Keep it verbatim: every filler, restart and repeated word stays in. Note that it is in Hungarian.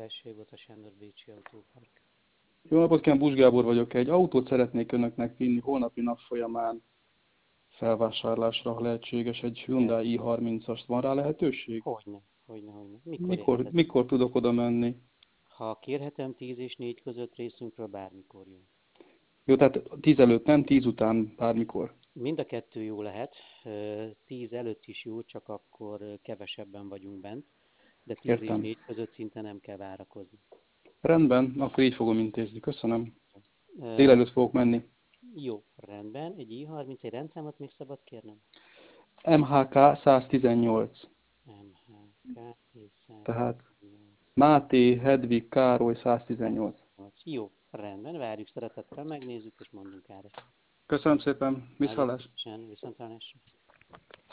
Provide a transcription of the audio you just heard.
Keressé, Bota Sándor, Bécsi Autópark. Jó napot kívánok, Bus Gábor vagyok. Egy autót szeretnék önöknek vinni holnapi nap folyamán felvásárlásra, ha lehetséges. Egy Hyundai i Persze. harmincast. Van rá lehetőség? Hogyne, hogyne, hogyne. Mikor Mikor, érted? mikor tudok oda menni? Ha kérhetem, tíz és négy között részünkről bármikor jó. Jó, tehát tíz előtt nem, tíz után, bármikor. Mind a kettő jó lehet. Ö, tíz előtt is jó, csak akkor ö, kevesebben vagyunk bent. De tíz és Értem. négy között szinte nem kell várakozni. Rendben, akkor így fogom intézni. Köszönöm. Ö, Délelőtt fogok menni. jó, rendben. Egy i harminc, egy rendszámot még szabad kérnem? em há ká száztizennyolc. em há ká és Tehát száztizennyolc. Máté Hedvig Károly száztizennyolc. Jó, rendben, várjuk szeretettel, megnézzük és mondunk árat. Köszönöm szépen. Nagyon Viszhallás. szívesen, viszontlátásra.